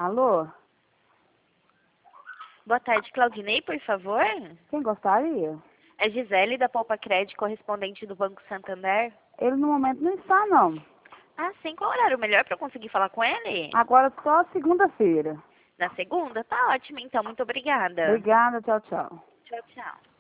Alô? Boa tarde, Claudinei, por favor. Quem gostaria? É Gisele, da Poupa Crédito, correspondente do Banco Santander. Ele no momento não está, não. Ah, sim, qual horário melhor para eu conseguir falar com ele? Agora só segunda-feira. Na segunda? Tá ótimo, então. Muito obrigada. Obrigada, tchau, tchau. Tchau, tchau.